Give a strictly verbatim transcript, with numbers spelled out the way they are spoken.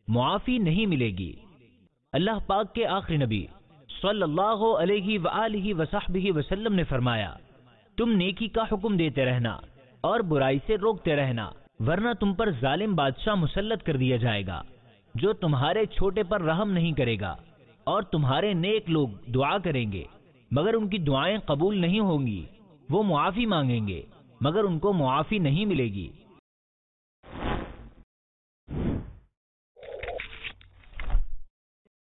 मुआफ़ी नहीं मिलेगी। अल्लाह पाक के आखिरी नबी सल्लल्लाहु अलैहि वआलिहि वसहबिहि वसल्लम ने फरमाया, तुम नेकी का हुक्म देते रहना और बुराई से रोकते रहना, वरना तुम पर जालिम बादशाह मुसल्लत कर दिया जाएगा जो तुम्हारे छोटे पर रहम नहीं करेगा। और तुम्हारे नेक लोग दुआ करेंगे मगर उनकी दुआएं कबूल नहीं होंगी। वो मुआफ़ी मांगेंगे मगर उनको मुआफ़ी नहीं मिलेगी।